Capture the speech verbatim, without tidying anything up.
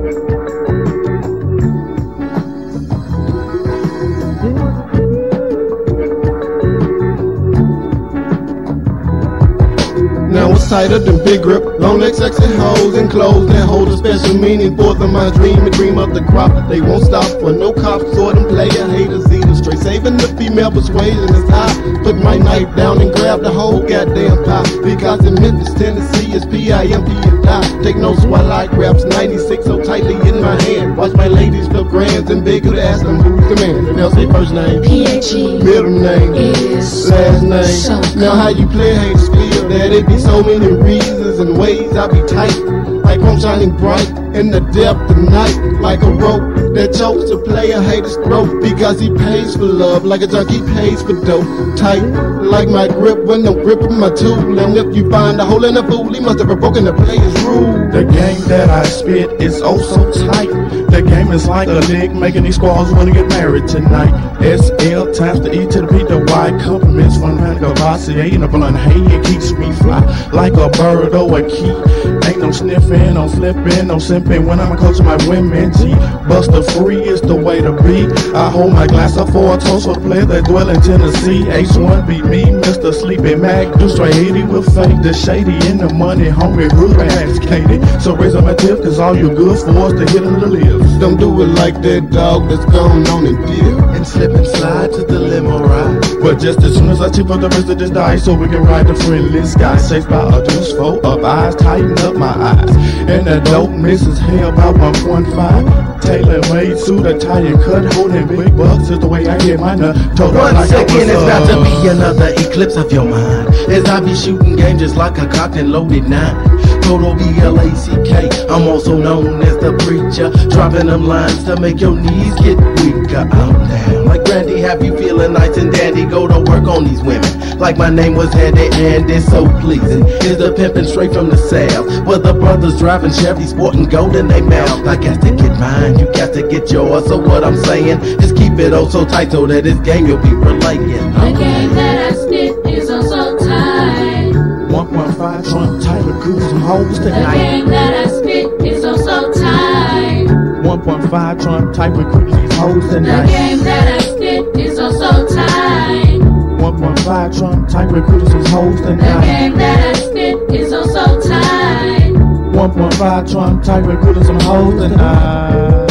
Now it's tighter than big grip, long legs, sexy hoes and clothes that hold a special meaning for them. I dream and dream of the crop. They won't stop for no cops or them player haters either. Straight saving the female persuasion is high. Put my knife down and grab the whole goddamn pie. Because in Memphis, Tennessee, it's P I M P and die. Take notes while I grabs ninety-six so tightly in my hand. Watch my ladies flip grands and bigger to ask them who's the man. They'll say first name, P H E, middle name, is last name. so Now how you play haters feel that it be so many reasons and ways I be tight, like I'm shining bright in the depth of night, like a rope that chokes a player hater's throat, because he pays for love like a junkie pays for dope. Tight like my grip when I'm gripping my tool, and if you find a hole in the fool, he must have broken the player's rule. The game that I spit is oh so tight. The game is like a lick, making these squads wanna get married tonight. S L times the E to the P, the Y, compliments from Cavassier in a blunt. Hey, it keeps me fly like a bird or a key. Ain't no sniffing, no flipping, no simping when I'm a coach of my women. G, Buster Free is the way to be. I hold my glass up for a toast for the players that dwell in Tennessee. H one be me, Mister Sleepy Mac, do straight eighty with fake. The shady in the money, homie, good ass Katie. So raise up my tip, cause all you good for us to hit them to live. Don't do it like that dog that's gone on and dip And slip and slide to the limo ride. But just as soon as I tip up the rest of this dice, so we can ride the friendly sky. Safe by a deuce, four up eyes, tighten up my eyes. And the dope misses hell about one point five. Tailor made suit, a tie and cut, holding big bucks is the way I get my nut. Told One like second is about to be uh, another eclipse of your mind, as I be shooting game just like a cocked and loaded nine. Total B L A C K, I'm also known as the preacher, dropping them lines to make your knees get weaker. I'm down like Grandy, have you feeling nice and dandy? Go to work on these women like my name was Handy, and it's so pleasing. Is the pimpin' straight from the south, where the brothers driving Chevy, sporting gold in their mouth. I got to get mine, you got to get yours. So what I'm saying is keep it oh so tight so that this game you'll be relaying. the game that I spit is oh so tight. one point five Trump tight recruit some hoes The tonight. game that I spit is oh so tight. one point five Trump type recruit these hoes The tonight. game that I spit is oh so tight. one point five Trump type recruit some hoes The tonight. game that I spit is oh so tight. one point five Trump type recruit some hoes tonight.